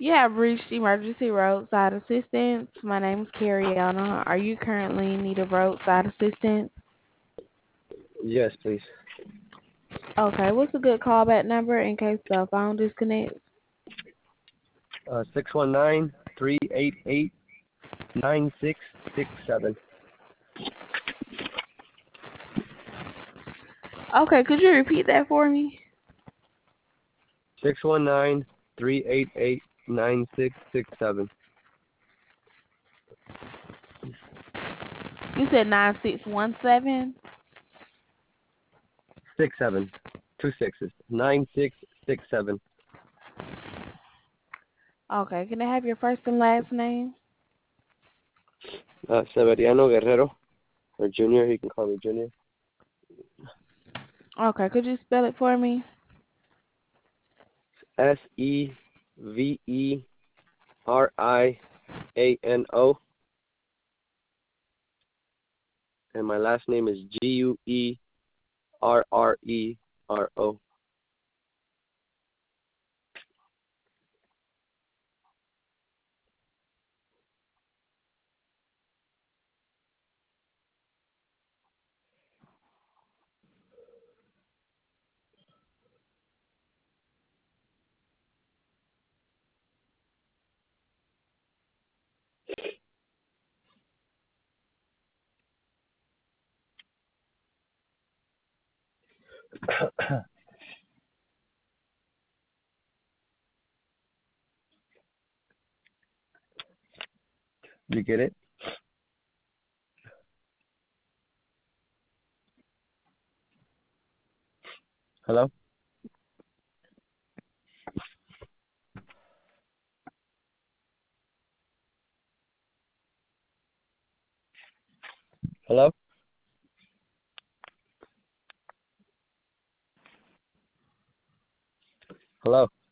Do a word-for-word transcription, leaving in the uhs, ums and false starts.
You have reached emergency roadside assistance. My name is Cariana. Are you currently in need of roadside assistance? Yes, please. Okay, what's a good callback number in case the phone disconnects? Uh, six one nine three eight eight nine six six seven. Okay, could you repeat that for me? Six one nine three eight eight nine six six seven. You said nine six one seven? Six seven. Two sixes. Nine six six seven. Okay, can I have your first and last name? Uh, Severiano Guerrero, or Junior. You can call me Junior. Okay, could you spell it for me? S E V E R I A N O, and my last name is G U E R R E R O. You get it? Hello? Hello? Hello?